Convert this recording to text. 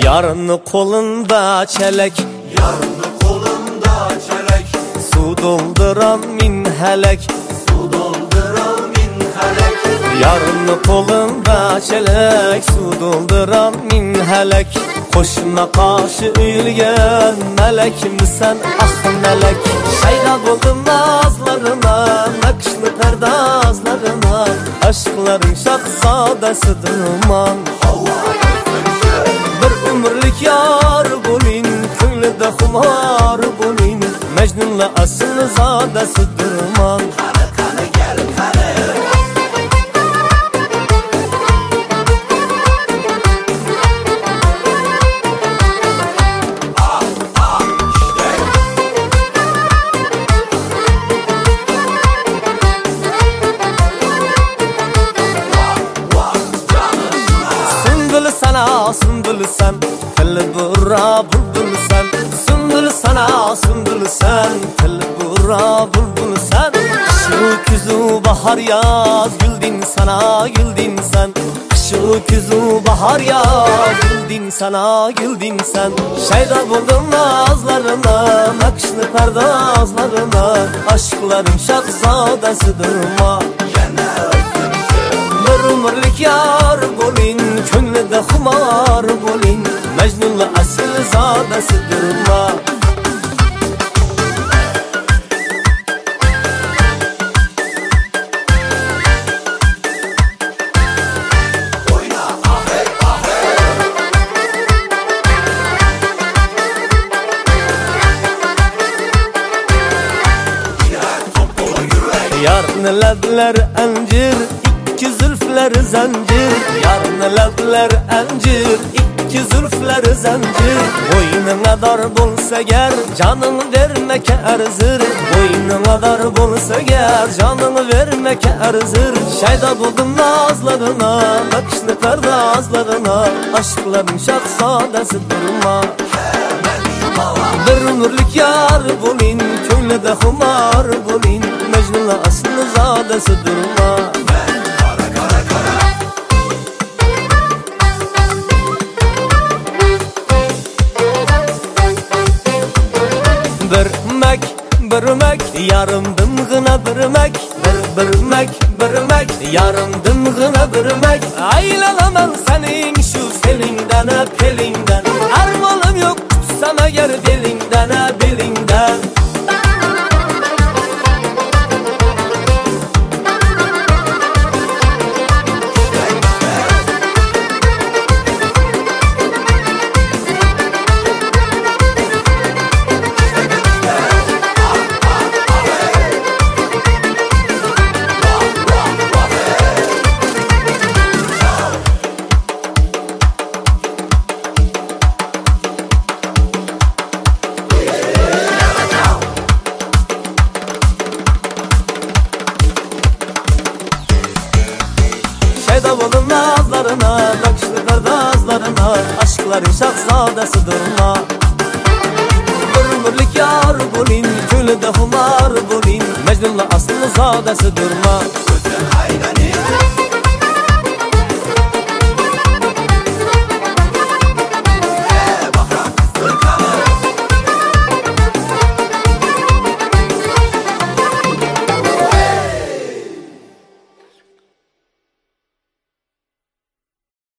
Yarını kolunda çelek, yarını kolunda çelek, su dolduran min helek, su dolduran min helek. yarını kolunda çelek, su dolduran min helek. Koşuna karşı ülgen melek misin ah melek? Şayda buldum nazlarına, nakışlı perdazlarına, aşkların şahzadesi durman. Bir ömürlük yar bulin, köylüde humar bulin, Mecnun'la asıl zadesi durman. Kara kara gel kara. Sümbül sen, tel bura bulbul sen. Sümbül sana, sümbül sen, tel bura bulbul sen. Şu küzü bahar yaz, güldin sana, güldin sen. Şu küzü bahar yaz, güldin sana, güldin sen. Şeyda buldum nazlarına, nakışlı perdazlarına, aşkların şahzadesi durma. Bir ömürlük yar bulin, köngülde humar bulin, Mecnun'la asıl zadesi durma. Oyna ahey ahey. Gider top dolu yürek. Yarın ledler encir, İki zülfler zincir, yarın ledler encir, iki zülfler zincir. Boynuna dar bulsa ger, canını vermek erzir. Boynuna dar bulsa ger, canını vermek erzir. Şeyda buldum nazlarına, nakışlı perdazlarına, aşkların şahzadesi durma. Bir ömürlük yar bulin, köylüde humar bulin, Mecnun'la aslı zadesi durma. Birmek, yarımdım gına birmek, birmek, yarımdım gına birmek. Aylanamam senin şu selinden hep elinden, armalım yok tutsam eğer belinden belinden. Şeyda buldum nazlarına, nakışlı perdazlarına, aşkların şahzadesi durma. Bir ömürlük yar bulin, köylüde humar bulin, Mecnun'la aslı zadesi durma.